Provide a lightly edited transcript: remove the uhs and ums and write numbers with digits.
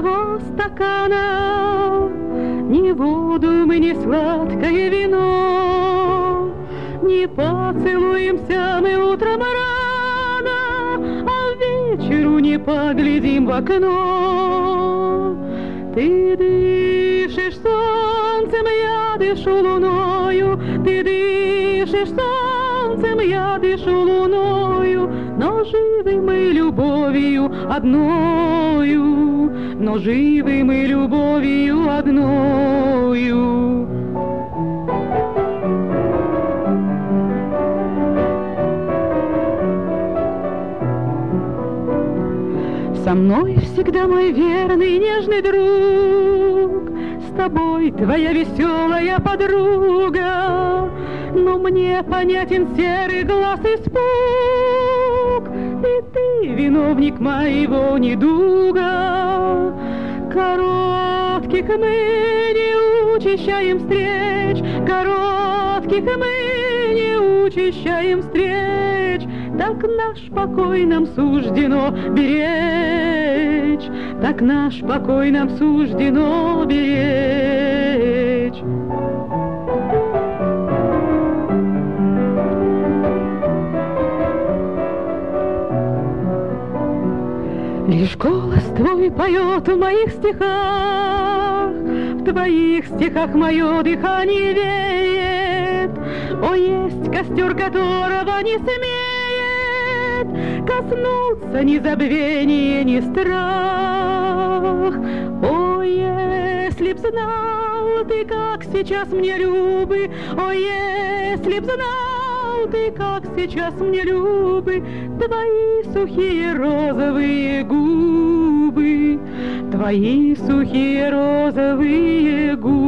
одного стакана, ни воду мы, ни сладкое вино, не поцелуемся мы утром рано, а вечеру не поглядим в окно. Ты дышишь солнцем, я дышу луною, ты дышишь солнцем, я дышу луною, но живы мы любовью одною, но живы мы любовью одною. Со мной всегда мой верный нежный друг, с тобой твоя веселая подруга, но мне понятен серый глаз испуг, и ты виновник моего недуга. Коротких мы не учащаем встреч, коротких мы не учащаем встреч, так наш покой нам суждено беречь, так наш покой нам суждено беречь. Лишь голос твой поет в моих стихах, в твоих стихах мое дыхание веет. О, есть костер, которого не смеет коснуться ни забвение, ни страх. О, если б знал ты, как сейчас мне любы, о, если б знал ты, как сейчас мне любы твои сухие розовые губы, твои сухие розовые губы.